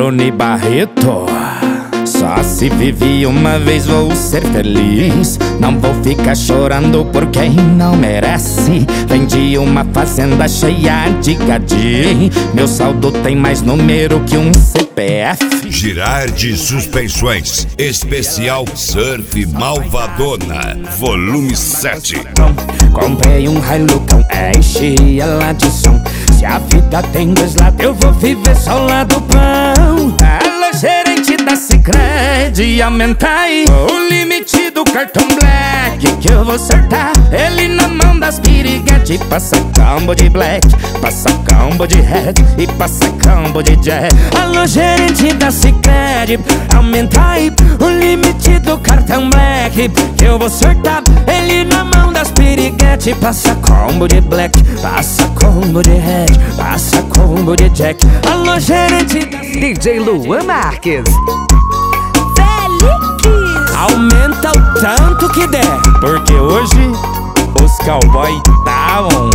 Rony Barreto. Só se vive uma vez, vou ser feliz. Não vou ficar chorando por quem não merece. Vendi uma fazenda cheia de gadim. Meu saldo tem mais número que um CPF. Girardi Suspensões, especial Surf Malvadona, volume 7. Comprei um Hilucão, enchi ela de som. Se a vida tem dois lados, eu vou viver só o lado bom. Alô, gerente da Sicredi, aumenta aí o limite do cartão Black, que eu vou acertar ele na mão das piriguete. Passa combo de Black, passa combo de Red e passa combo de Jack. Alô, gerente da Sicredi, aumenta aí o limite do cartão Black, que eu vou acertar ele na mão das piriguete. Passa combo de Black, passa combo de Red, passa combo de Jack. Alô, gerente da DJ Luan Marques. aumenta o tanto que der, porque hoje os cowboy tá on.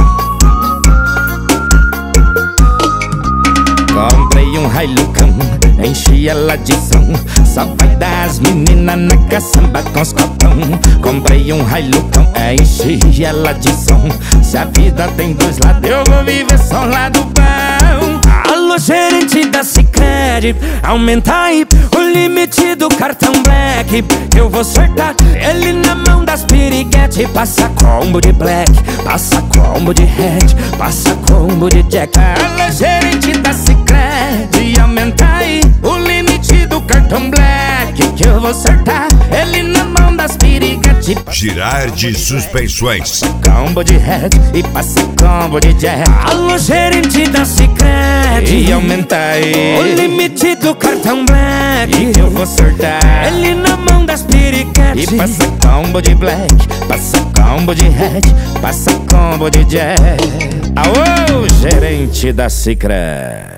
Comprei um Hilucão, enchi ela de som. Só vai dar as meninas na caçamba com os copão. Comprei um Hilucão, enchi ela de som. Se a vida tem dois lados, eu vou viver só um lado bom. Alô, gerente da Sicredi, aumenta aí o limite do cartão Black, que eu vou acertar ele na mão das piriguete. Passa combo de Black, passa combo de Red, passa combo de Jack. Alô, gerente da Sicredi, aumenta aí o limite do cartão Black, que eu vou acertar ele na mão das piriguete. Girardi Suspensões, Combo de Red e passa combo de Jack. Alô, gerente da Sicredi, aumenta aí o limite do cartão Black, que eu vou acertar ele na mão das piriguete. E passa combo de Black, passa combo de Red, passa combo de Jack. Aô, gerente da Sicredi.